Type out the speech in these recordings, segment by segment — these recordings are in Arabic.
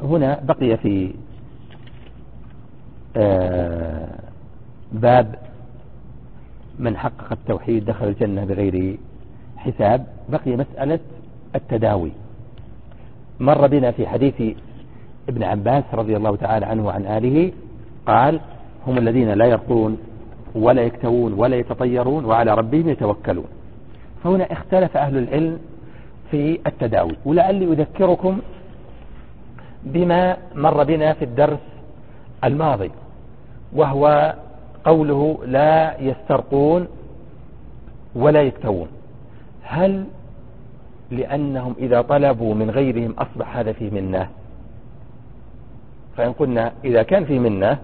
هنا بقي في باب من حقق التوحيد دخل الجنة بغير حساب. بقي مسألة التداوي. مر بنا في حديث ابن عباس رضي الله تعالى عنه وعن آله قال: هم الذين لا يرقون ولا يكتوون ولا يتطيرون وعلى ربهم يتوكلون. فهنا اختلف أهل العلم في التداوي، ولعلي أذكركم بما مر بنا في الدرس الماضي، وهو قوله لا يسترقون ولا يكتوون. هل لأنهم إذا طلبوا من غيرهم أصبح هذا فيه منة؟ فإن قلنا إذا كان فيه منة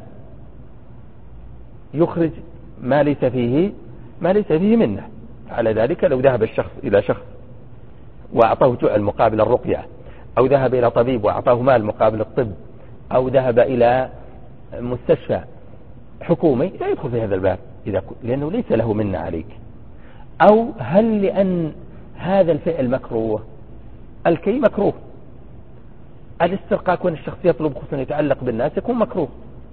يخرج ما ليس فيه منة. على ذلك لو ذهب الشخص إلى شخص وأعطاه جعل مقابل الرقية، أو ذهب إلى طبيب وأعطاه مال مقابل الطب، أو ذهب إلى مستشفى حكومي، لا يدخل في هذا الباب لأنه ليس له منة عليك. أو هل لأن هذا الفعل مكروه؟ الكي مكروه، الاسترقاء كون الشخص يطلب خصوصا يتعلق بالناس يكون مكروه.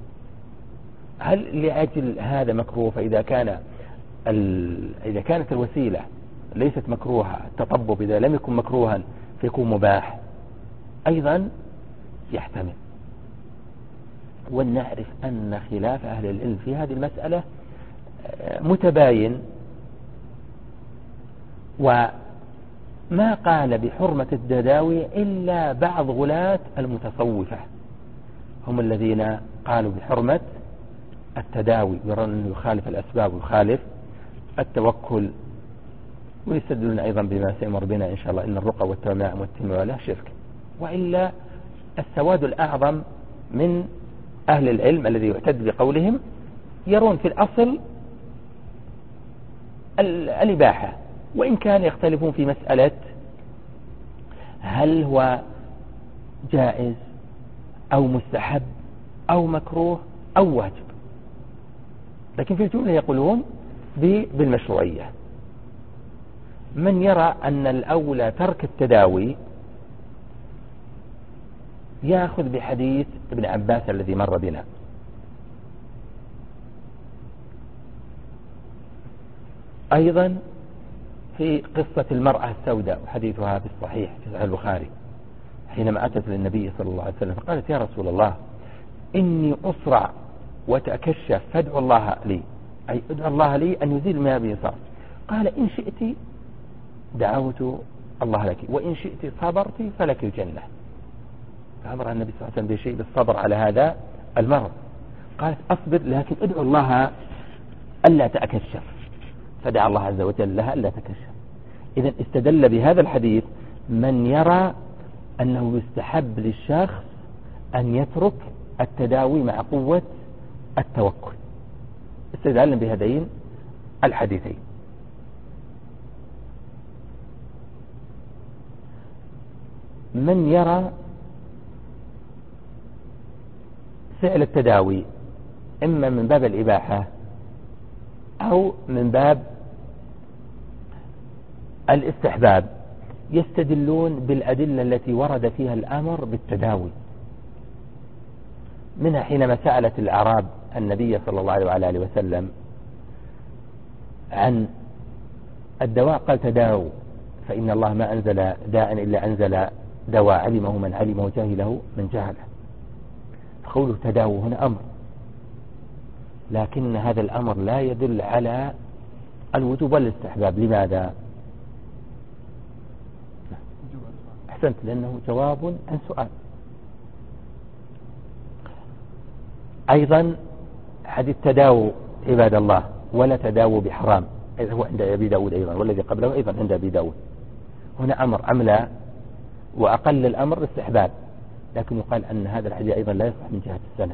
هل لأجل هذا مكروه؟ فإذا كانت الوسيلة ليست مكروهة، التطبب إذا لم يكن مكروها فيكون مباح أيضا يحتمل. ونعرف أن خلاف أهل العلم في هذه المسألة متباين، وما قال بحرمة التداوي إلا بعض غلاة المتصوفة، هم الذين قالوا بحرمة التداوي، يرون أنه يخالف الأسباب ويخالف التوكل، ويستدلون أيضا بما سيمر بنا إن شاء الله إن الرقى والتمائم والتمويه لا شرك. وإلا السواد الأعظم من أهل العلم الذي يعتد بقولهم يرون في الأصل الإباحة، وإن كان يختلفون في مسألة هل هو جائز أو مستحب أو مكروه أو واجب، لكن في الجملة يقولون بالمشروعية. من يرى أن الأولى ترك التداوي يأخذ بحديث ابن عباس الذي مر بنا. أيضا في قصة المرأة السوداء وحديثها في الصحيح في صحيح البخاري، حينما أتت للنبي صلى الله عليه وسلم فقالت: يا رسول الله إني أسرع وتأكشف فادعو الله لي، أي ادعو الله لي أن يزيل ما بي صار. قال: إن شئت دعوت الله لك وإن شئت صبرت فلك الجنة. فأمر النبي صلى الله عليه وسلم بشيء بالصبر على هذا المرض. قالت: أصبر لكن ادعو الله ألا تأكشف، فدعا الله عز وجل لها ألا تكشف. إذن استدل بهذا الحديث من يرى أنه يستحب للشخص أن يترك التداوي مع قوة التوكل، استدل بهذين الحديثين. من يرى فعل التداوي إما من باب الإباحة أو من باب الاستحباب، يستدلون بالأدلة التي ورد فيها الأمر بالتداوي. منها حينما سألت الأعراب النبي صلى الله عليه وآله وسلم عن الدواء قال: تداووا فإن الله ما أنزل داء إلا أنزل دواء، علمه من علمه جاهله من جهله. قوله تداووا هنا أمر، لكن هذا الأمر لا يدل على الوجوب والاستحباب. لماذا؟ أحسنت، لأنه جواب عن سؤال. أيضا حديث تداووا عباد الله ولا تداووا بحرام، إذا هو عند أبي داود أيضا، والذي قبله أيضا عند أبي داود. هنا أمر أم لا؟ وأقل الأمر الاستحباب، لكن يقال أن هذا الحديث أيضا لا يصح من جهة السند.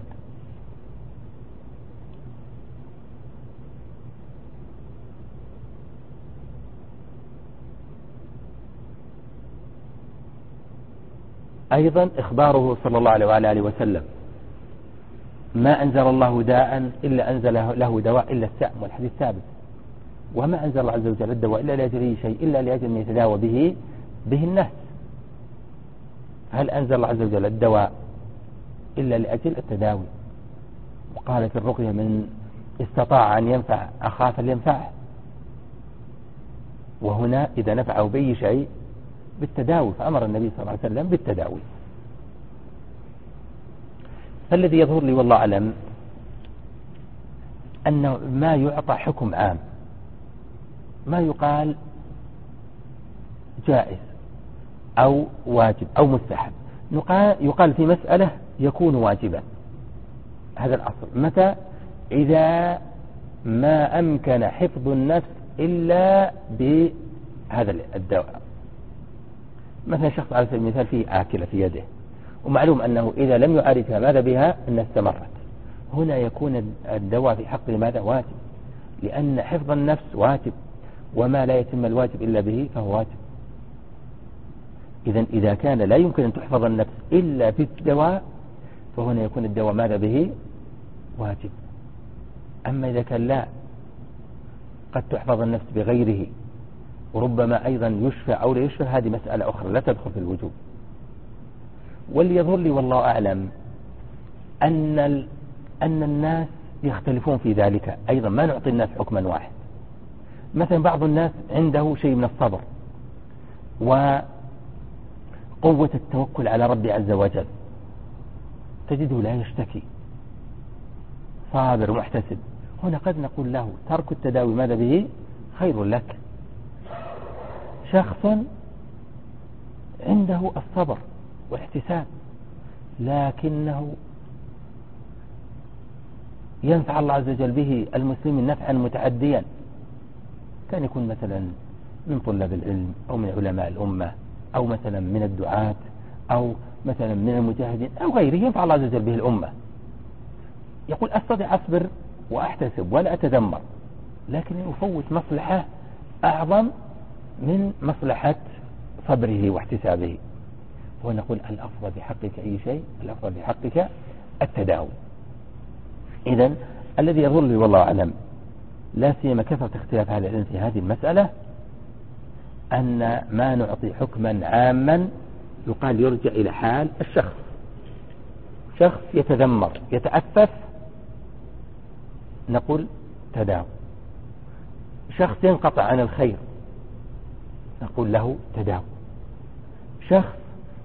أيضا إخباره صلى الله عليه وآله وسلم: ما أنزل الله داء إلا أنزل له دواء إلا السأم، والحديث ثابت. وما أنزل الله عز وجل الدواء إلا لأجل شيء إلا لأجل أن يتداوى به الناس. هل أنزل الله عز وجل الدواء إلا لأجل التداوي. وقالت الرقية من استطاع أن ينفع أخاه فلينفعه، وهنا إذا نفعه بأي شيء بالتداوي، فأمر النبي صلى الله عليه وسلم بالتداوي. فالذي يظهر لي والله أعلم أنه ما يعطى حكم عام، ما يقال جائز أو واجب أو مستحب، يقال في مسألة يكون واجبا. هذا الأصل. متى؟ إذا ما أمكن حفظ النفس إلا بهذا الدواء. مثلا شخص على سبيل المثال فيه آكلة في يده، ومعلوم أنه إذا لم يعالجها ماذا بها أن استمرت، هنا يكون الدواء في حق ماذا؟ واجب، لأن حفظ النفس واجب، وما لا يتم الواجب إلا به فهو واجب. إذا كان لا يمكن أن تحفظ النفس إلا بالدواء، فهنا يكون الدواء ماذا به؟ واجب. أما إذا كان لا، قد تحفظ النفس بغيره، وربما أيضا يشفى أو لا يشفى، هذه مسألة أخرى لا تدخل في الوجوب. واللي يظهر لي والله أعلم أن الناس يختلفون في ذلك أيضا، ما نعطي الناس حكما واحد. مثلا بعض الناس عنده شيء من الصبر وقوة التوكل على ربي عز وجل، تجده لا يشتكي، صابر محتسب، هنا قد نقول له ترك التداوي ماذا به؟ خير لك. شخص عنده الصبر والاحتساب لكنه ينفع الله عز وجل به المسلمين نفعا متعديا، كان يكون مثلا من طلاب العلم أو من علماء الأمة أو مثلا من الدعاة أو مثلا من المجاهدين أو غيره، ينفع الله عز وجل به الأمة، يقول أستطيع أصبر وأحتسب ولا أتذمر، لكن يفوت مصلحة أعظم من مصلحة صبره واحتسابه. ونقول الأفضل في حقك أي شيء؟ الأفضل في حقك التداوي. إذن الذي يظهر لي والله أعلم، لا سيما كثرة اختلاف أهل العلم في هذه المسألة، أن ما نعطي حكما عاما يقال يرجع إلى حال الشخص. شخص يتذمر يتأفف نقول تداوي، شخص ينقطع عن الخير نقول له تداوي، شخص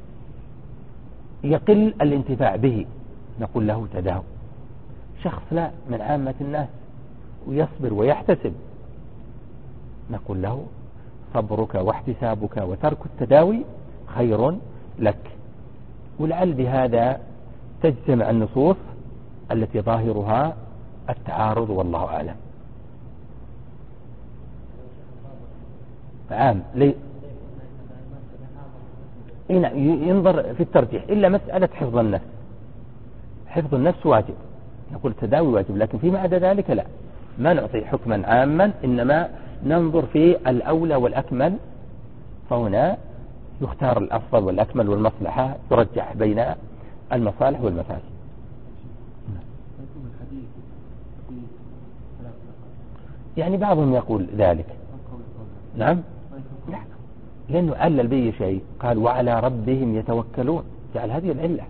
يقل الانتفاع به نقول له تداوي، شخص لا من عامة الناس ويصبر ويحتسب نقول له صبرك واحتسابك وترك التداوي خير لك. ولعل بهذا تجتمع النصوص التي ظاهرها التعارض والله أعلم. عام ينظر في الترجيح إلا مسألة حفظ النفس. حفظ النفس واجب نقول التداوي واجب، لكن فيما عدا ذلك لا، ما نعطي حكما عاما، إنما ننظر في الأولى والأكمل، فهنا يختار الأفضل والأكمل والمصلحة ترجح بين المصالح والمفاسد. يعني بعضهم يقول ذلك. نعم، لأنه علل به شيء، قال وعلى ربهم يتوكلون، جعل هذه العلة،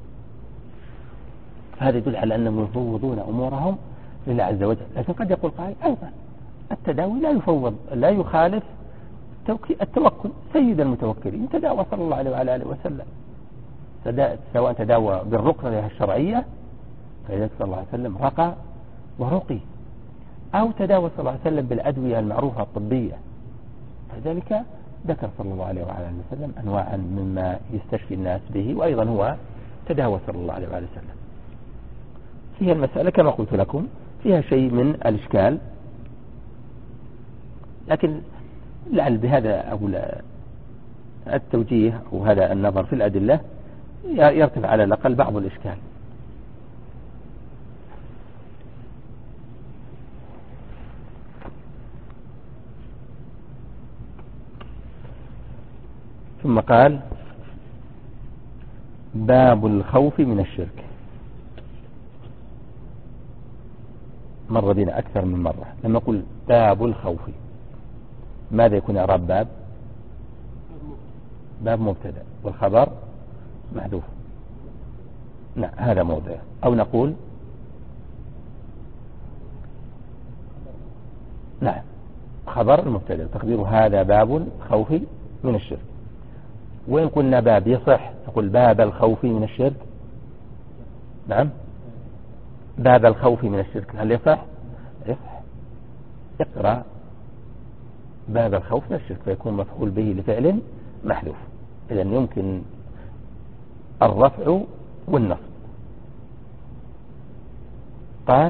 هذا يدل على أنهم يفوضون أمورهم لله عز وجل. لكن قد يقول قائل أيضا التداوي لا يفوض، لا يخالف التوكل، سيد المتوكلين تداوى صلى الله عليه وعلى آله وسلم، سواء تداوى بالرقية الشرعية فإذا صلى الله عليه وسلم رقى ورقي، أو تداوى صلى الله عليه وسلم بالأدوية المعروفة الطبية، فذلك ذكر صلى الله عليه وعلى آله وسلم أنواعا مما يستشفي الناس به، وأيضا هو تداوى صلى الله عليه وعلى وسلم. فيها المسألة كما قلت لكم فيها شيء من الإشكال، لكن لعل بهذا أو التوجيه أو هذا النظر في الأدلة يرتفع على الأقل بعض الإشكال. ثم قال باب الخوف من الشرك. مر بنا أكثر من مرة. لما نقول باب الخوف ماذا يكون إعراب باب؟ باب مبتدأ والخبر محذوف. نعم هذا موضع. أو نقول نعم خبر المبتدأ تقدير هذا باب الخوف من الشرك. وإن قلنا باب يصح نقول باب الخوف من الشرك. نعم باب الخوف من الشرك هل يصح؟ يصح. اقرأ باب الخوف من الشرك فيكون مفعول به لفعل محذوف. إذن يمكن الرفع والنصب. قال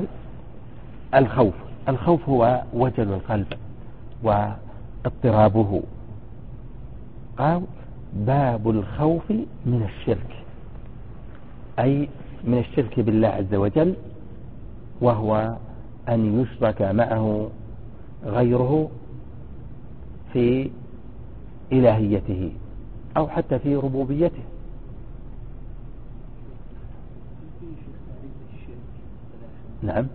الخوف هو وجل القلب واضطرابه. قال باب الخوف من الشرك أي من الشرك بالله عز وجل، وهو أن يشرك معه غيره في إلهيته أو حتى في ربوبيته. نعم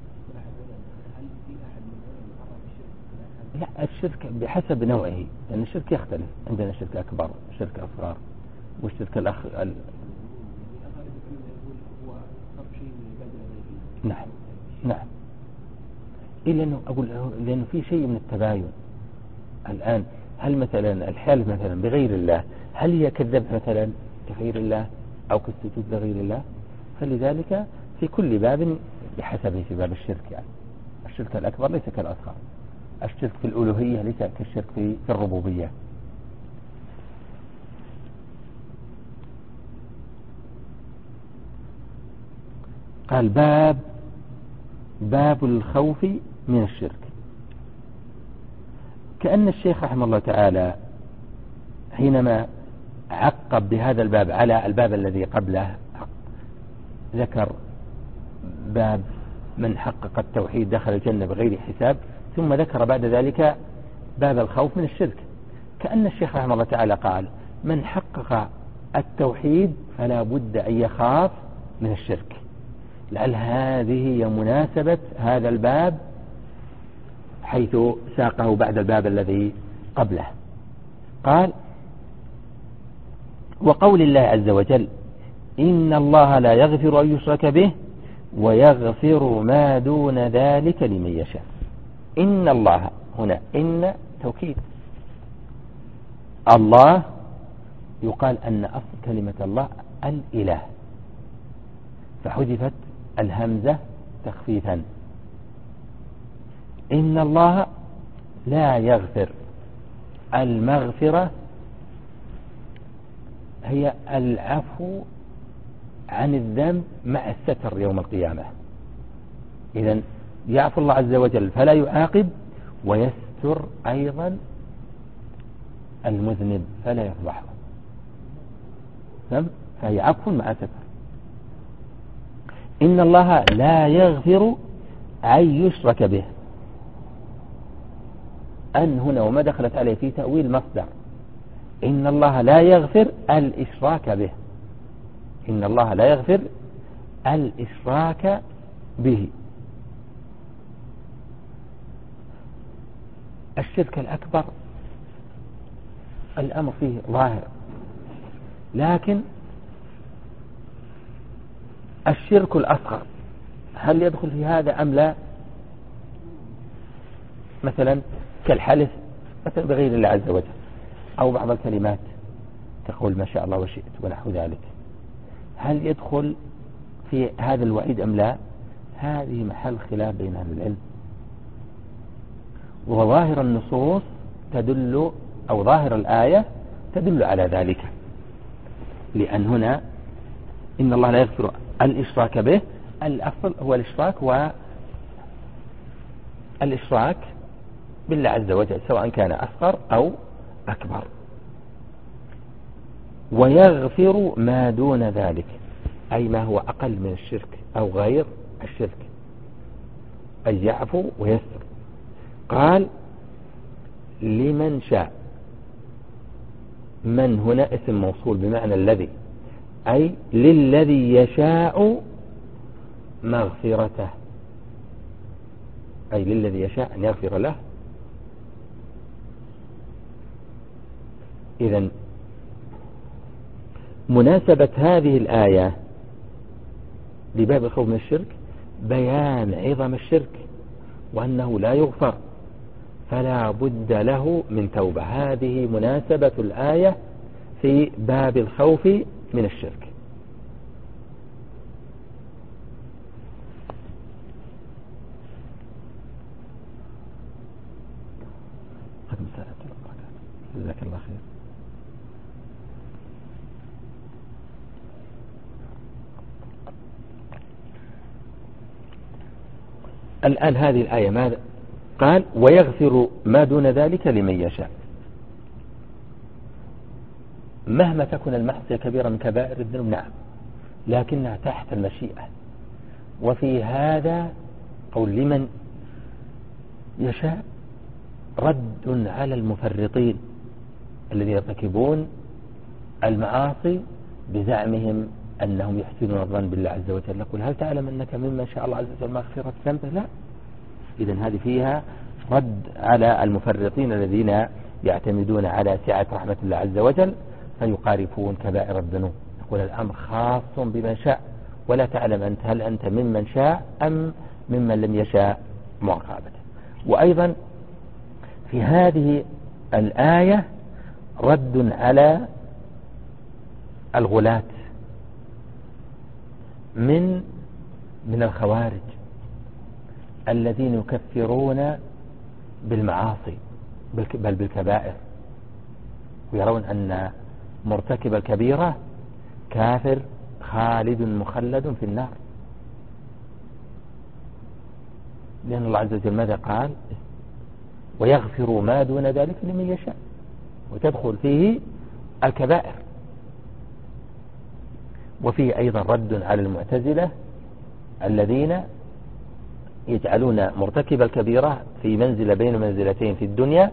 لا الشرك بحسب نوعه، لأن الشرك يختلف. عندنا شرك أكبر شرك أصغر والشرك نعم نعم. إلا أنه أقول لأنه في شيء من التباين الآن. هل مثلا الحلف مثلا بغير الله هل هي كالذبح مثلا كغير الله أو كالسجود لغير الله؟ فلذلك في كل باب بحسبه. في باب الشرك يعني الشرك الأكبر ليس كالأصغر. الشرك في الألوهية ليس كالشرك في الربوبية. قال باب الخوف من الشرك. كأن الشيخ رحمه الله تعالى حينما عقب بهذا الباب على الباب الذي قبله ذكر باب من حقق التوحيد دخل الجنة بغير حساب، ثم ذكر بعد ذلك باب الخوف من الشرك. كأن الشيخ رحمه الله تعالى قال من حقق التوحيد فلا بد أن يخاف من الشرك. لعل هذه هي مناسبة هذا الباب حيث ساقه بعد الباب الذي قبله. قال وقول الله عز وجل إن الله لا يغفر أن يشرك به ويغفر ما دون ذلك لمن يشاء. إن الله هنا إن توكيد. الله يقال أن أصل كلمة الله الإله فحذفت الهمزة تخفيفا. إن الله لا يغفر. المغفرة هي العفو عن الذنب مع الستر يوم القيامة. إذن يعفو الله عز وجل فلا يعاقب ويستر أيضا المذنب فلا يفضحه. فهي عفو مع ستر. إن الله لا يغفر أن يشرك به. أن هنا وما دخلت عليه في تأويل مصدر. إن الله لا يغفر الإشراك به. إن الله لا يغفر الإشراك به. الشرك الأكبر الأمر فيه ظاهر، لكن الشرك الأصغر هل يدخل في هذا أم لا؟ مثلا كالحلف مثلا بغير الله عز وجل، أو بعض الكلمات تقول ما شاء الله وشئت ونحو ذلك، هل يدخل في هذا الوعيد أم لا؟ هذه محل خلاف بين أهل العلم. وظاهر النصوص تدل أو ظاهر الآية تدل على ذلك، لأن هنا إن الله لا يغفر الإشراك به. الأصل هو الإشراك والإشراك بالله عز وجل سواء كان أصغر أو أكبر. ويغفر ما دون ذلك أي ما هو أقل من الشرك أو غير الشرك، أي يعفو ويستر. قال لمن شاء. من هنا اسم موصول بمعنى الذي، أي للذي يشاء مغفرته، أي للذي يشاء أن يغفر له. إذن مناسبة هذه الآية لباب الخوف من الشرك بيان عظم الشرك وأنه لا يغفر، فلا بد له من توبة. هذه مناسبة الآية في باب الخوف من الشرك. جزاك الله خير. الآن هذه الآية ماذا قال؟ ويغفر ما دون ذلك لمن يشاء. مهما تكن المعصية كبيرة من كبائر الذنوب نعم، لكنها تحت المشيئة. وفي هذا قول لمن يشاء رد على المفرطين الذين يرتكبون المعاصي بزعمهم أنهم يحسنون الظن بالله عز وجل. يقول هل تعلم أنك ممن شاء الله عز وجل مغفرة ذنبه؟ لا. إذن هذه فيها رد على المفرطين الذين يعتمدون على سعة رحمة الله عز وجل فيقارفون كبائر الذنوب. يقول الأمر خاص بمن شاء، ولا تعلم أنت هل أنت ممن شاء أم ممن لم يشاء معاقبته. وأيضا في هذه الآية رد على الغلاة من الخوارج الذين يكفرون بالمعاصي بل بالكبائر، ويرون أن مرتكب الكبيرة كافر خالد مخلد في النار. لأن الله عز وجل ماذا قال؟ ويغفر ما دون ذلك لمن يشاء، وتدخل فيه الكبائر. وفيه أيضا رد على المعتزلة الذين يجعلون مرتكب الكبيرة في منزلة بين منزلتين في الدنيا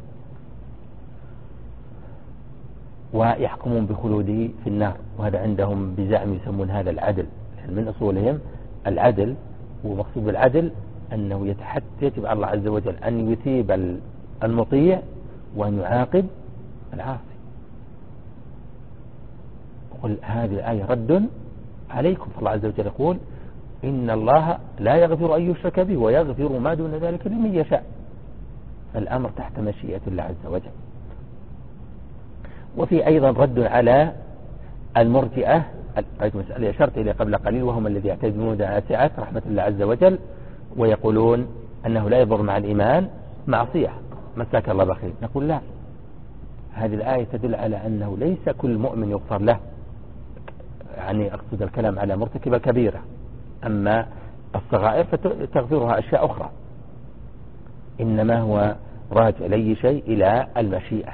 ويحكمون بخلوده في النار، وهذا عندهم بزعم يسمون هذا العدل. يعني من أصولهم العدل، ومقصود بالعدل أنه يجب على الله عز وجل أن يثيب المطيع وأن يعاقب العاصي. قل هذه الآية رد عليكم، فالله عز وجل يقول إن الله لا يغفر أن يشرك به ويغفر ما دون ذلك لمن يشاء. الأمر تحت مشيئة الله عز وجل. وفي أيضا رد على المرجئة مسألة أشرت إليه قبل قليل، وهم الذي يعتمدون على سعة رحمة الله عز وجل ويقولون أنه لا يضر مع الإيمان معصية. مساك الله بخير. نقول لا، هذه الآية تدل على أنه ليس كل مؤمن يغفر له، يعني أقصد الكلام على مرتكب الكبيرة، أما الصغائر فتغفرها أشياء أخرى. إنما هو راجع لأي شيء إلى المشيئة.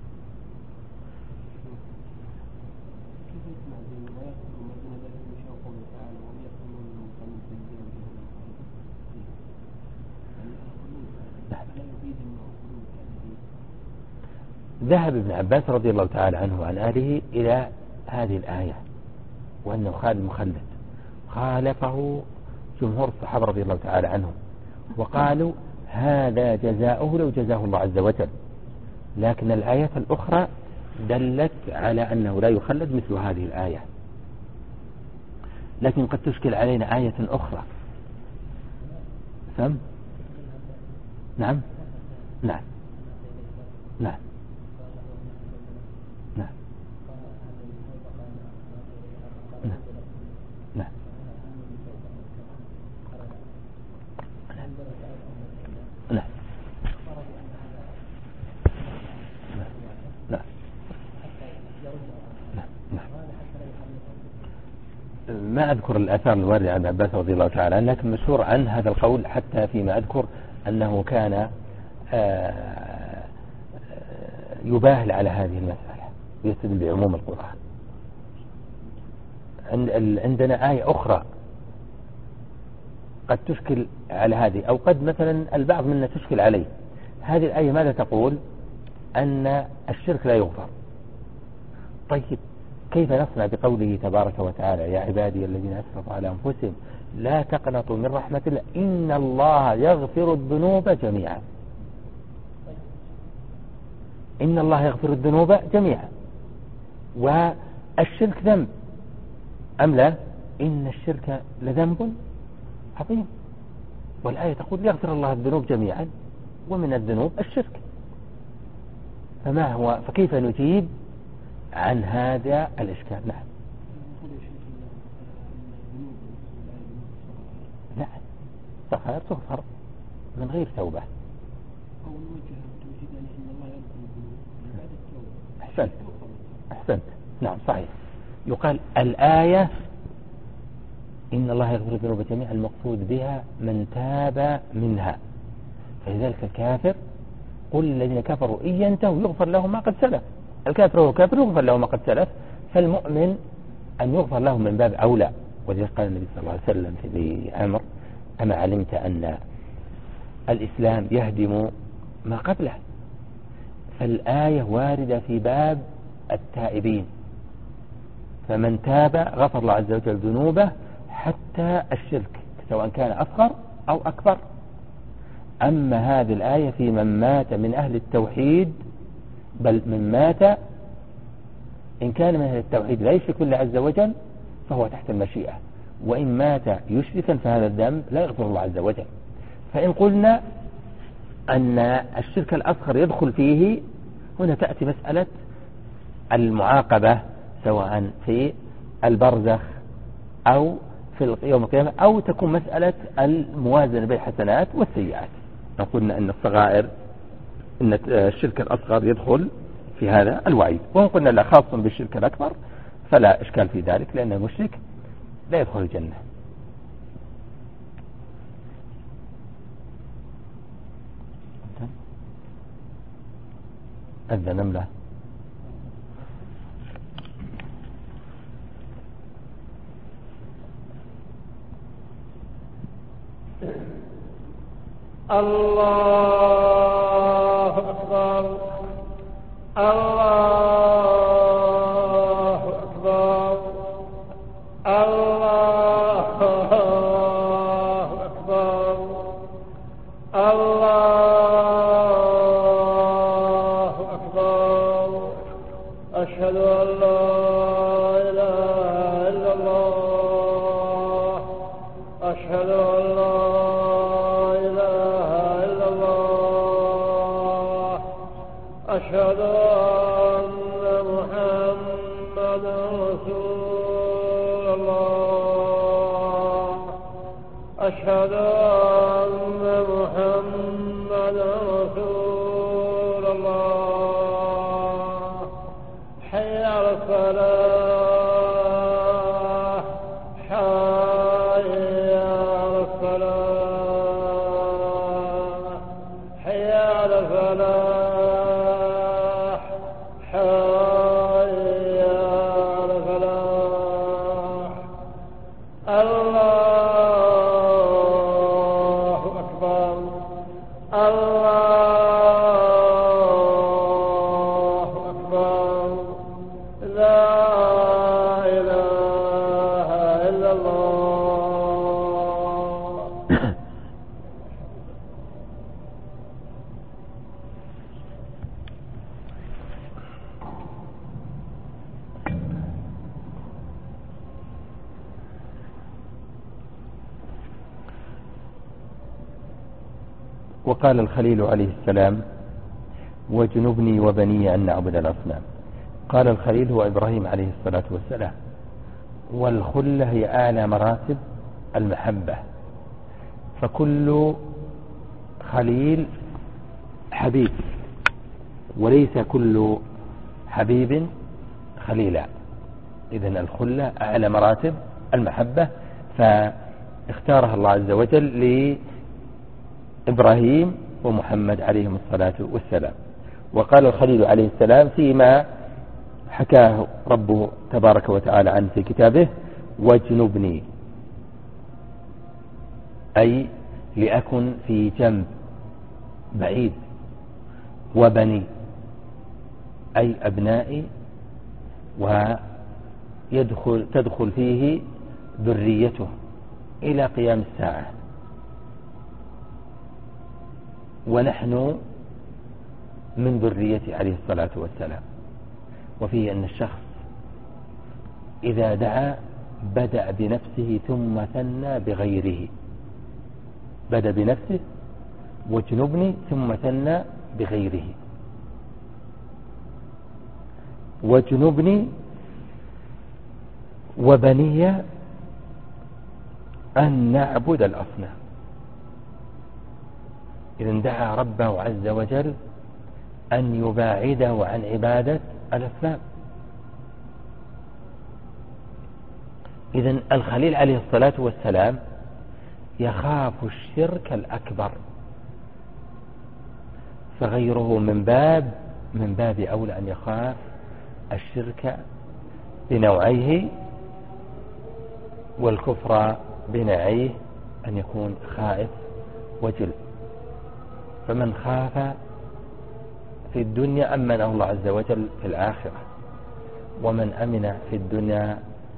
ذهب ابن عباس رضي الله تعالى عنه وعن آله إلى هذه الآية وأنه خالد مخلد، خالفه جمهور الصحابة رضي الله تعالى عنهم وقالوا هذا جزاؤه لو جزاه الله عز وجل. لكن الآية الأخرى دلت على أنه لا يخلد مثل هذه الآية. لكن قد تشكل علينا آية أخرى. فهم؟ نعم نعم نعم نعم نعم نعم نعم. ما أذكر الآثار الواردة عن عباس رضي الله تعالى عنه، لكن مشهور عن هذا القول حتى فيما أذكر أنه كان يباهل على هذه المسألة ويستدل بعموم القرآن. عندنا آية أخرى قد تشكل على هذه، أو قد مثلا البعض منا تشكل عليه. هذه الآية ماذا تقول؟ أن الشرك لا يغفر. طيب كيف نصنع بقوله تبارك وتعالى يا عبادي الذين أسرفوا على أنفسهم لا تقنطوا من رحمة الله إن الله يغفر الذنوب جميعا. إن الله يغفر الذنوب جميعا، والشرك ذنب أم لا؟ إن الشرك لذنب عظيم، والآية تقول يغفر الله الذنوب جميعا، ومن الذنوب الشرك. فكيف نجيب عن هذا الإشكال؟ نعم. نعم، صغائر تغفر من غير توبة. أو نوجه توجيه أن الله يغفر الذنوب بعد التوبة. أحسنت. نعم صحيح. يقال الآية إن الله يغفر الذنوب جميعا المقصود بها من تاب منها، فلذلك الكافر قل الذين كفروا إن ينتهوا يغفر لهم ما قد سلف. الكافر هو كافر يغفر له ما قد سلف، فالمؤمن أن يغفر له من باب أولى. ولذلك قال النبي صلى الله عليه وسلم في عمر: أما علمت أن الإسلام يهدم ما قبله؟ فالآية واردة في باب التائبين، فمن تاب غفر الله عز وجل ذنوبه حتى الشرك سواء كان أصغر أو أكبر. أما هذه الآية في من مات من أهل التوحيد، بل من مات إن كان من أهل التوحيد لا يشرك بالله عز وجل فهو تحت المشيئة، وإن مات يشركا فهذا الذنب لا يغفر الله عز وجل. فإن قلنا أن الشرك الأصغر يدخل فيه، هنا تأتي مسألة المعاقبة سواء في البرزخ أو في يوم القيامة، أو تكون مسألة الموازنة بين الحسنات والسيئات. قلنا أن الصغائر أن الشرك الأصغر يدخل في هذا الوعيد، وإن قلنا لا خاص بالشرك الأكبر فلا إشكال في ذلك، لأن المشرك لا يدخل الجنة. أذن نملة. الله أكبر الله أكبر الله أكبر الله أكبر. أشهد أن لا إله إلا الله. أشهد أن لا أشهد أن محمدا رسول الله. أشهد أن محمدا رسول الله. حي على الصلاة حي على الصلاة حي على الفلاح. وقال الخليل عليه السلام: واجنبني وبني أن نعبد الأصنام. قال الخليل هو إبراهيم عليه الصلاة والسلام، والخلة هي أعلى مراتب المحبة، فكل خليل حبيب، وليس كل حبيب خليلا. إذن الخلة أعلى مراتب المحبة، فاختارها الله عز وجل لإبراهيم ومحمد عليهم الصلاة والسلام. وقال الخليل عليه السلام فيما حكاه ربه تبارك وتعالى عنه في كتابه: واجنبني، أي لأكن في جنب بعيد، وبني أي أبنائي، وتدخل فيه ذريته إلى قيام الساعة. ونحن من ذريته عليه الصلاة والسلام. وفيه أن الشخص إذا دعا بدأ بنفسه ثم ثنى بغيره، بدأ بنفسه واجنبني ثم ثنى بغيره. واجنبني وبني أن نعبد الأصنام. إذن دعا ربه عز وجل أن يباعده عن عبادة الأصنام. إذن الخليل عليه الصلاة والسلام يخاف الشرك الأكبر، فغيره من باب أولى أن يخاف الشرك بنوعيه والكفر بنوعيه، أن يكون خائف وجل. فمن خاف في الدنيا أمنه الله عز وجل في الآخرة، ومن أمن في الدنيا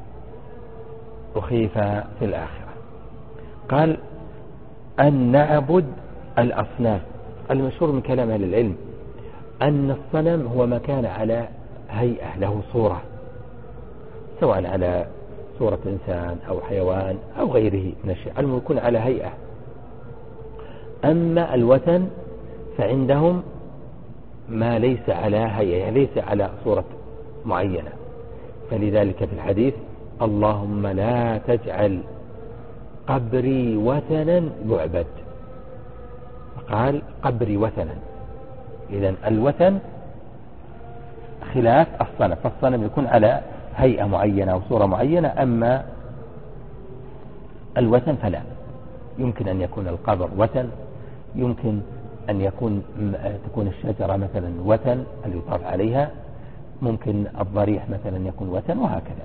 أخيف في الآخرة. قال أن نعبد الأصنام. المشهور من كلام أهل العلم أن الصنم هو ما كان على هيئة له صورة، سواء على صورة إنسان أو حيوان أو غيره من الشيء، المهم يكون على هيئة. أما الوثن فعندهم ما ليس على هيئة، ليس على صورة معينة. فلذلك في الحديث اللهم لا تجعل قبري وثنا يعبد، قال قبري وثنا. إذن الوثن خلاف الصنم، فالصنم يكون على هيئة معينة أو صورة معينة، أما الوثن فلا. يمكن أن يكون القبر وثن، يمكن أن تكون الشجرة مثلا وثن اللي يطاف عليها، ممكن الضريح مثلا يكون وثن، وهكذا.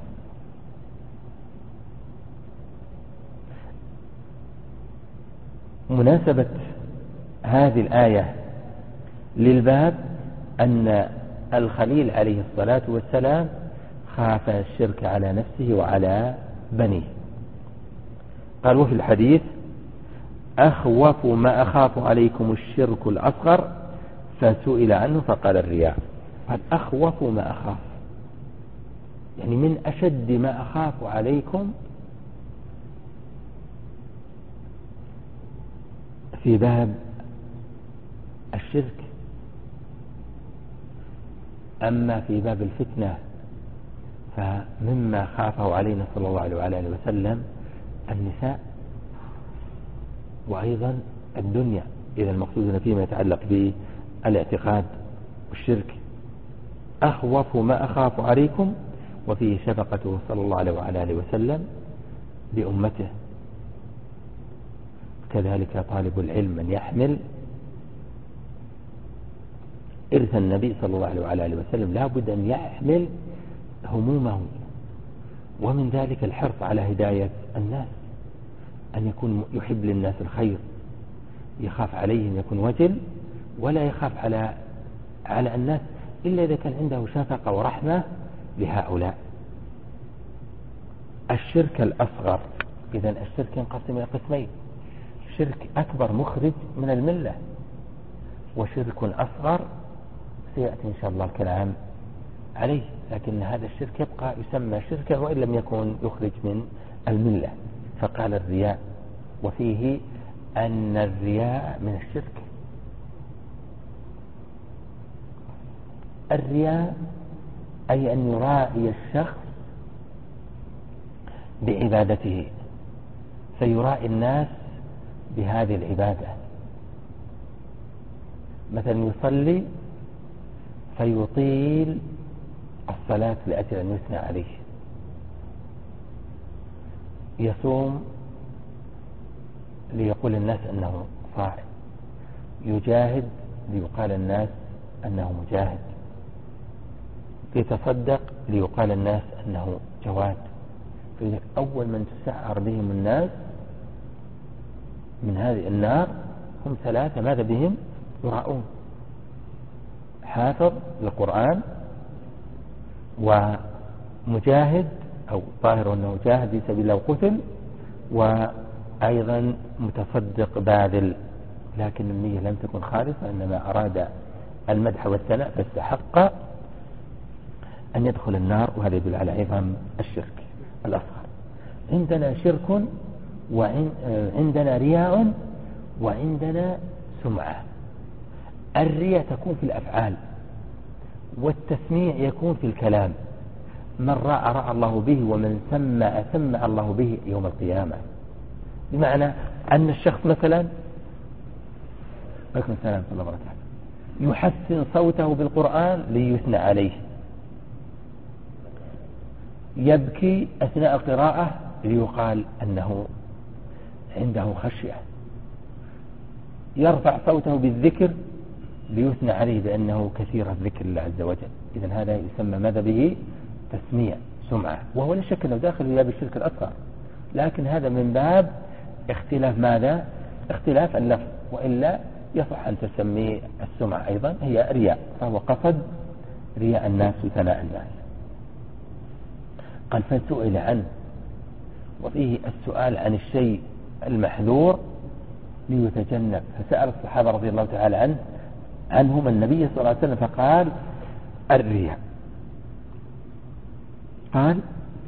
مناسبة هذه الآية للباب أن الخليل عليه الصلاة والسلام خاف الشرك على نفسه وعلى بنيه. قال وفي الحديث أخوف ما أخاف عليكم الشرك الأصغر، فسئل عنه فقال الرياء. قال أخوف ما أخاف، يعني من أشد ما أخاف عليكم في باب الشرك. أما في باب الفتنة فمما خافه علينا صلى الله عليه وآله وسلم النساء، وأيضا الدنيا، إذا المقصود فيما يتعلق بالاعتقاد والشرك. أخوف ما أخاف عليكم، وفيه شفقته صلى الله عليه وآله وسلم بأمته. كذلك طالب العلم من يحمل إرث النبي صلى الله عليه وآله وسلم لا بد أن يحمل همومه، ومن ذلك الحرص على هداية الناس، أن يكون يحب للناس الخير، يخاف عليهم، يكون وجل، ولا يخاف على الناس إلا إذا كان عنده شفقة ورحمة لهؤلاء. الشرك الأصغر، إذن الشرك ينقسم إلى قسمين: شرك أكبر مخرج من الملة، وشرك أصغر سيأتي إن شاء الله الكلام عليه، لكن هذا الشرك يبقى يسمى شركا وإن لم يكن يخرج من الملة. فقال الرياء، وفيه أن الرياء من الشرك. الرياء أي أن يرائي الشخص بعبادته، فيرائي الناس بهذه العبادة. مثلا يصلي فيطيل الصلاة لأجل أن يثنى عليه، يصوم ليقول الناس أنه صائم، يجاهد ليقال الناس أنه مجاهد، يتصدق ليقال الناس أنه جواد. فإذا أول من تسعر بهم الناس من هذه النار هم ثلاثة، ماذا بهم؟ يراؤون: حافظ للقرآن، ومجاهد أو طاهر أنه جاهد في سبيل الله وقتل، وأيضا متصدق باذل، لكن النية لم تكن خالصة، إنما أراد المدح والثناء فاستحق أن يدخل النار. وهذا يدل على عظم الشرك الأصغر. عندنا شرك وعندنا رياء وعندنا سمعة. الرياء تكون في الأفعال، والتسميع يكون في الكلام. من رأى رأى الله به، ومن سمع سمع الله به يوم القيامة. بمعنى أن الشخص مثلا عليكم السلام ورحمة الله وبركاته يحسن صوته بالقرآن ليثنى عليه، يبكي أثناء القراءة ليقال أنه عنده خشية، يرفع صوته بالذكر ليثنى عليه بأنه كثير الذكر لله عز وجل. إذن هذا يسمى ماذا به؟ تسميع، سمعة، وهو لا شك أنه داخل في باب الشرك الأصغر، لكن هذا من باب اختلاف ماذا؟ اختلاف اللفظ، وإلا يصح أن تسمي السمعة أيضا هي رياء، فهو قصد رياء الناس وثناء الناس. قال فسئل عنه، وفيه السؤال عن الشيء المحذور ليتجنب. فسأل الصحابة رضي الله تعالى عنهم النبي صلى الله عليه وسلم فقال الرياء. قال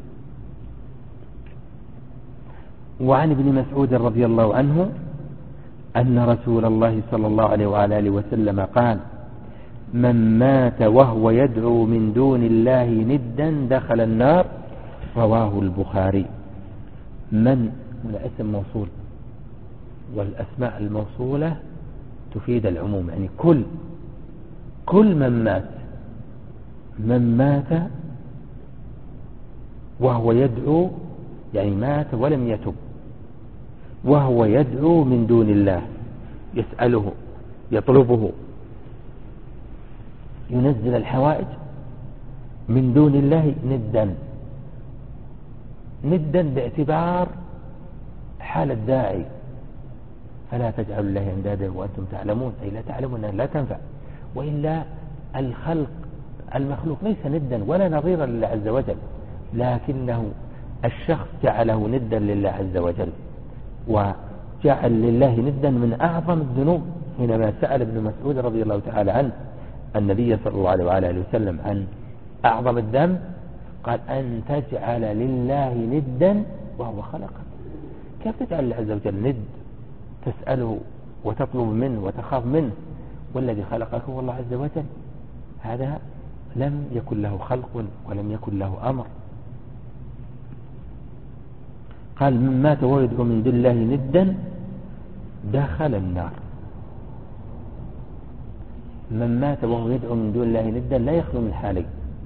وعن ابن مسعود رضي الله عنه أن رسول الله صلى الله عليه وآله وسلم قال من مات وهو يدعو من دون الله ندا دخل النار، رواه البخاري. من اسم موصول، والأسماء الموصولة تفيد العموم، يعني كل من مات وهو يدعو، يعني مات ولم يتب، وهو يدعو من دون الله، يسأله، يطلبه، ينزل الحوائج من دون الله ندا باعتبار حال الداعي، فلا تجعلوا الله اندادا وانتم تعلمون، اي لا تعلمون انها لا تنفع. والا المخلوق ليس ندا ولا نظيرا لله عز وجل، لكنه الشخص جعله ندا لله عز وجل، وجعل لله ندا من اعظم الذنوب. حينما سأل ابن مسعود رضي الله تعالى عنه النبي صلى الله عليه وآله وسلم عن اعظم الذنب، قال أن تجعل لله ندا وهو خلقك. كيف تجعل الله عز وجل ند؟ تسأله وتطلب منه وتخاف منه، والذي خلقك هو الله عز وجل. هذا لم يكن له خلق ولم يكن له أمر. قال من مات وهو يدعو من دون الله ندا دخل النار. من مات وهو يدعو من دون الله ندا لا يخلو من حالين: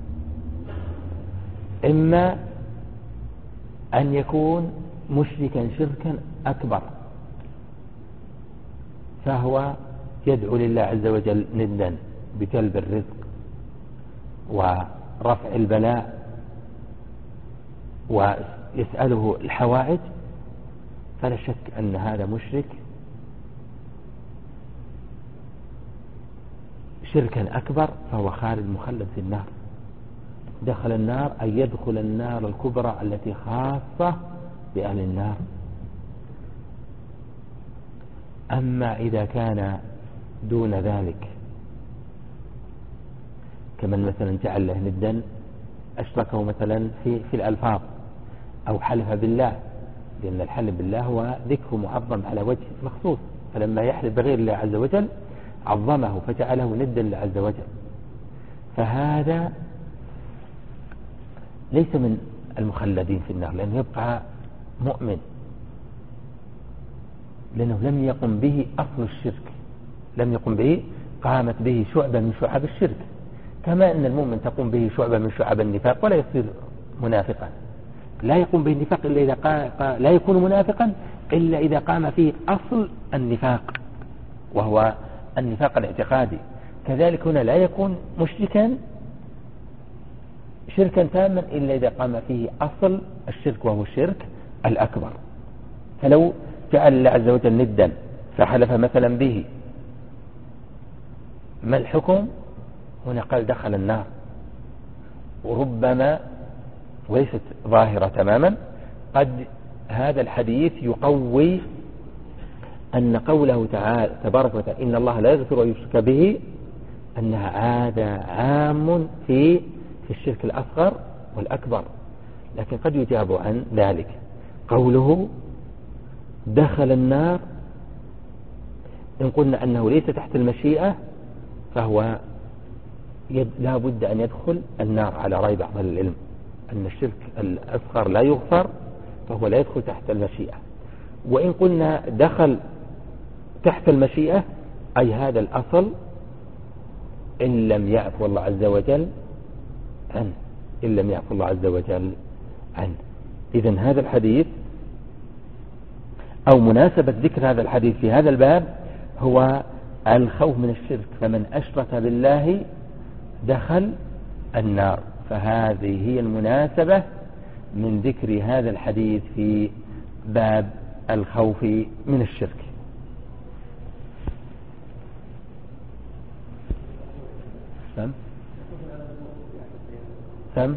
إما أن يكون مشركا شركا أكبر، فهو يدعو لله عز وجل ندا بجلب الرزق ورفع البلاء ويسأله الحوائج، فلا شك أن هذا مشرك شركا أكبر، فهو خالد مخلد في النار. دخل النار أي يدخل النار الكبرى التي خاصة بأهل النار. أما إذا كان دون ذلك كمن مثلا جعل له ندا، أشركه مثلا في الألفاظ أو حلف بالله، لأن الحلف بالله هو ذكر معظم على وجه مخصوص، فلما يحلف بغير الله عز وجل عظمه فجعله ندا لله عز وجل، فهذا ليس من المخلدين في النار، لأنه يبقى مؤمن، لأنه لم يقم به أصل الشرك، لم يقم به، قامت به شعبة من شعب الشرك، كما أن المؤمن تقوم به شعبة من شعب النفاق ولا يصير منافقا. لا يقوم به النفاق إلا إذا لا يكون منافقا إلا إذا قام فيه أصل النفاق وهو النفاق الاعتقادي. كذلك هنا لا يكون مشركا شركا تاما إلا إذا قام فيه أصل الشرك وهو الشرك الأكبر. فلو جعل الله عز وجل ندا فحلف مثلا به، ما الحكم هنا؟ قال دخل النار. وربما، وليست ظاهرة تماما، قد هذا الحديث يقوي أن قوله تعالى تبارك وتعالى إن الله لا يغفر أن يشرك به، أنها عادة عام في الشرك الأصغر والأكبر، لكن قد يجاب عن ذلك. قوله دخل النار، إن قلنا أنه ليس تحت المشيئة فهو لا بد أن يدخل النار على رأي بعض العلم، أن الشرك الأصغر لا يغفر فهو لا يدخل تحت المشيئة. وإن قلنا دخل تحت المشيئة أي هذا الأصل إن لم يعفو الله عز وجل عنه، إن لم يعفو الله عز وجل عنه. إذن هذا الحديث أو مناسبة ذكر هذا الحديث في هذا الباب هو الخوف من الشرك، فمن أشرك بالله دخل النار، فهذه هي المناسبة من ذكر هذا الحديث في باب الخوف من الشرك. سم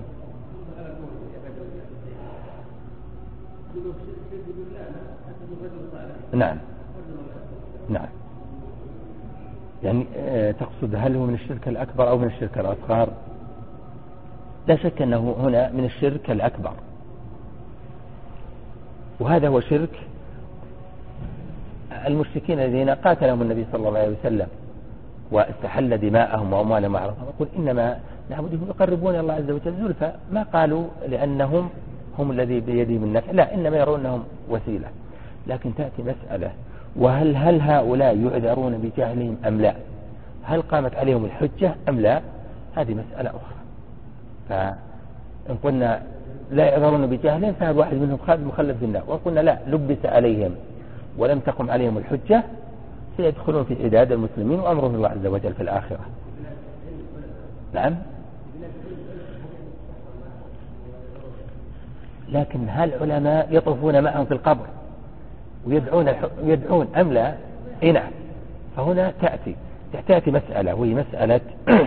نعم نعم، يعني تقصد هل هو من الشرك الأكبر أو من الشرك الأصغر؟ لا شك أنه هنا من الشرك الأكبر، وهذا هو شرك المشركين الذين قاتلهم النبي صلى الله عليه وسلم واستحل دماءهم وأموالهم وعرضهم، يقول إنما نعبدهم يقربون الله عز وجل زلفى، ما قالوا لأنهم هم الذي بيدهم النفع، لا، إنما يرونهم وسيلة. لكن تأتي مسألة، وهل هؤلاء يعذرون بجهلهم أم لا؟ هل قامت عليهم الحجة أم لا؟ هذه مسألة أخرى. فإن قلنا لا يعذرون بجهلهم فهل واحد منهم مخلد في النار، وإن قلنا لا، لبس عليهم ولم تقم عليهم الحجة سيدخلون في عداد المسلمين وأمرهم الله عز وجل في الآخرة. نعم، لكن هل العلماء يطوفون معهم في القبر ويدعون أم لا؟ نعم. فهنا تأتي مسألة، وهي مسألة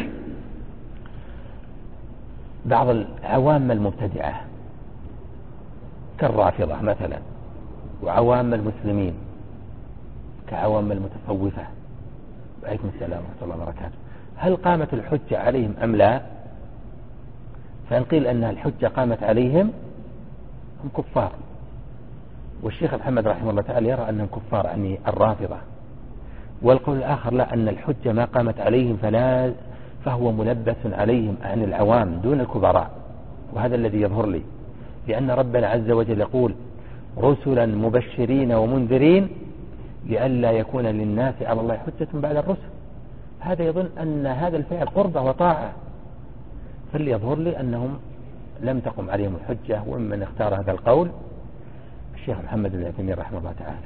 بعض العوام المبتدعة كالرافضة مثلا، وعوام المسلمين كعوام المتصوفة، وعليكم السلام ورحمة الله وبركاته، هل قامت الحجة عليهم أم لا؟ فإن قيل أن الحجة قامت عليهم هم كفار، والشيخ محمد رحمه الله تعالى يرى أنهم كفار يعني الرافضة. والقول الآخر لا، أن الحجة ما قامت عليهم فهو ملبس عليهم عن العوام دون الكبراء، وهذا الذي يظهر لي، لأن ربنا عز وجل يقول رسلا مبشرين ومنذرين لئلا يكون للناس على الله حجة بعد الرسل. هذا يظن أن هذا الفعل قربة وطاعة، فاللي يظهر لي أنهم لم تقم عليهم الحجة. ومن اختار هذا القول الشيخ محمد بن عثيمين رحمه الله تعالى.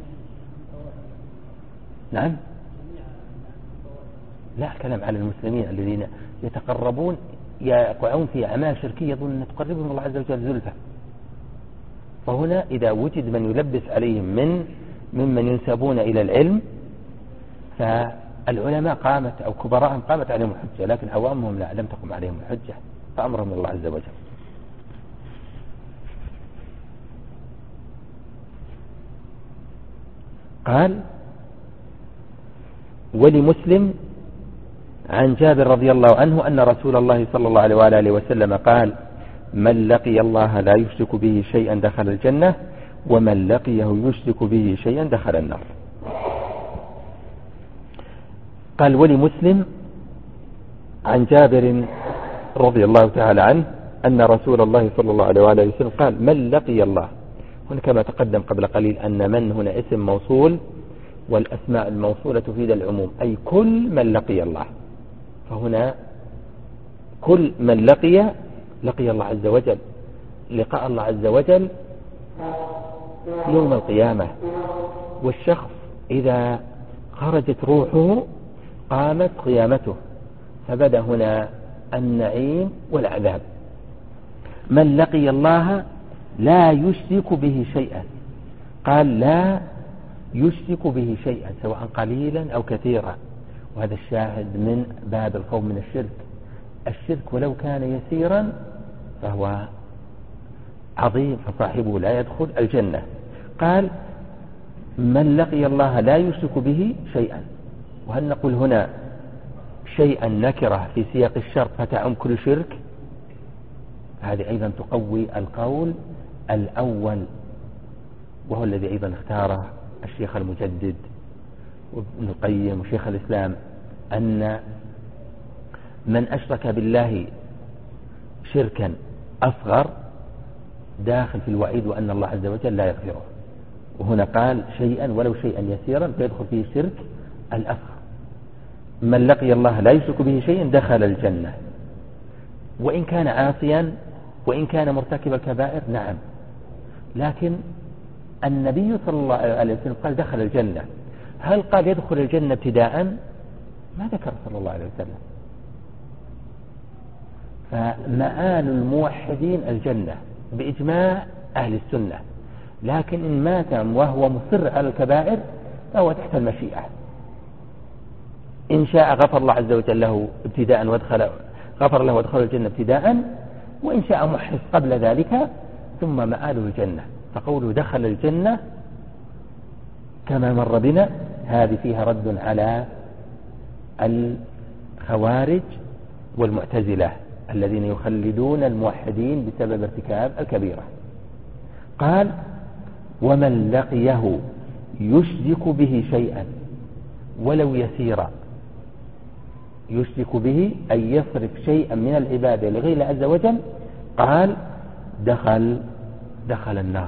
نعم، لا، كلام على المسلمين الذين يتقربون يقعون في أعمال شركية يظن أن تقربهم الله عز وجل زلفى. فهنا إذا وجد من يلبس عليهم ممن ينسبون إلى العلم، فالعلماء قامت أو كبراءهم قامت عليهم الحجة، لكن عوامهم لا، لم تقم عليهم الحجة، فأمرهم الله عز وجل. قال ولمسلم عن جابر رضي الله عنه أن رسول الله صلى الله عليه وآله وسلم قال من لقي الله لا يشرك به شيئا دخل الجنة، ومن لقيه يشرك به شيئا دخل النار. قال ولمسلم عن جابر رضي الله تعالى عنه أن رسول الله صلى الله عليه وآله وسلم قال من لقي الله. هنا كما تقدم قبل قليل أن من هنا اسم موصول، والأسماء الموصولة تفيد العموم، أي كل من لقي الله. فهنا كل من لقي الله عز وجل، لقاء الله عز وجل يوم القيامة. والشخص إذا خرجت روحه قامت قيامته، فبدأ هنا النعيم والعذاب. من لقي الله لا يشرك به شيئا، قال لا يشرك به شيئا سواء قليلا أو كثيرا، وهذا الشاهد من باب الخوف من الشرك. الشرك ولو كان يسيرا فهو عظيم، فصاحبه لا يدخل الجنة. قال من لقي الله لا يشرك به شيئا، وهل نقول هنا شيئا نكرة في سياق الشرط فتعم كل شرك؟ هذه أيضا تقوي القول الأول وهو الذي أيضا اختاره الشيخ المجدد وابن القيم وشيخ الإسلام، أن من أشرك بالله شركا أصغر داخل في الوعيد، وأن الله عز وجل لا يغفره. وهنا قال شيئا ولو شيئا يسيرا فيدخل فيه الشرك الأصغر. من لقي الله لا يشرك به شيئا دخل الجنة، وإن كان عاصيا وإن كان مرتكب الكبائر، نعم، لكن النبي صلى الله عليه وسلم قال دخل الجنة. هل قال يدخل الجنة ابتداء؟ ما ذكر صلى الله عليه وسلم. فمآل الموحدين الجنة بإجماع أهل السنة، لكن إن مات وهو مصر على الكبائر فهو تحت المشيئة. إن شاء غفر الله عز وجل له ابتداء غفر له وادخل الجنة ابتداء، وإن شاء محس قبل ذلك ثم مآله الجنة. فقوله دخل الجنة كما مر بنا هذه فيها رد على الخوارج والمعتزلة الذين يخلدون الموحدين بسبب ارتكاب الكبيرة. قال ومن لقيه يشرك به شيئا ولو يسيرا، يشرك به أن يصرف شيئا من العبادة لغير الله عز وجل، قال دخل النار.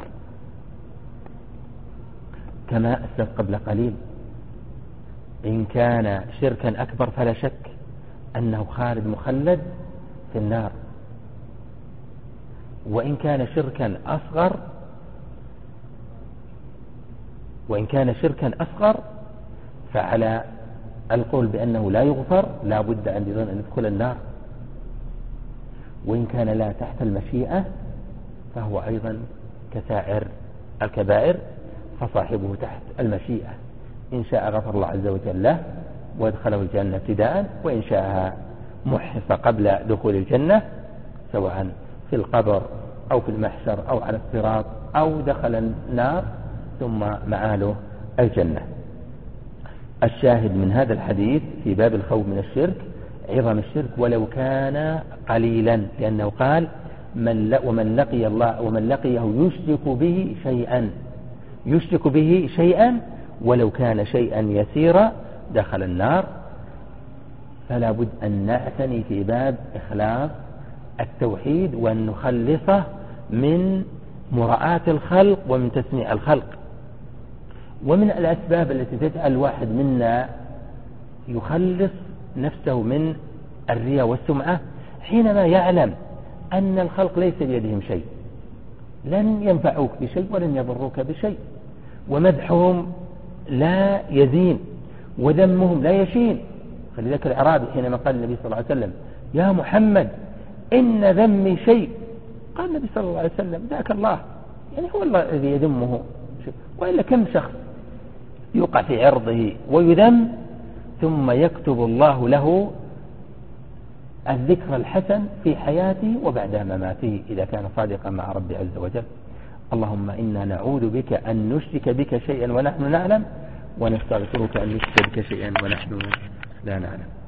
كما أسلف قبل قليل، إن كان شركا أكبر فلا شك أنه خالد مخلد في النار، وإن كان شركا أصغر فعلى القول بأنه لا يغفر لا بد أن يدخل النار. وإن كان لا تحت المشيئة فهو أيضا كسائر الكبائر، فصاحبه تحت المشيئة. إن شاء غفر الله عز وجل له وادخله الجنة ابتداء، وإن شاء محف قبل دخول الجنة سواء في القبر أو في المحشر أو على الصراط، أو دخل النار ثم معاله الجنة. الشاهد من هذا الحديث في باب الخوف من الشرك عظم الشرك ولو كان قليلا، لأنه قال ومن لقي الله ومن لقيه يشرك به شيئا ولو كان شيئا يسيرا دخل النار. فلا بد أن نعتني في باب إخلاص التوحيد وأن نخلصه من مراعاة الخلق ومن تسميع الخلق. ومن الأسباب التي تجعل الواحد منا يخلص نفسه من الرياء والسمعة حينما يعلم أن الخلق ليس بيدهم شيء، لن ينفعوك بشيء ولن يضروك بشيء، ومدحهم لا يزين وذمهم لا يشين. فلذلك الأعرابي حينما قال النبي صلى الله عليه وسلم يا محمد إن ذمي شيء، قال النبي صلى الله عليه وسلم ذاك الله، يعني هو الله الذي يذمه شيء. وإلا كم شخص يوقع في عرضه ويذم ثم يكتب الله له الذكر الحسن في حياته وبعد مماته إذا كان صادقا مع ربه عز وجل. اللهم إنا نعوذ بك أن نشرك بك شيئا ونحن نعلم، ونستغفرك أن نشرك بك شيئا ونحن لا نعلم.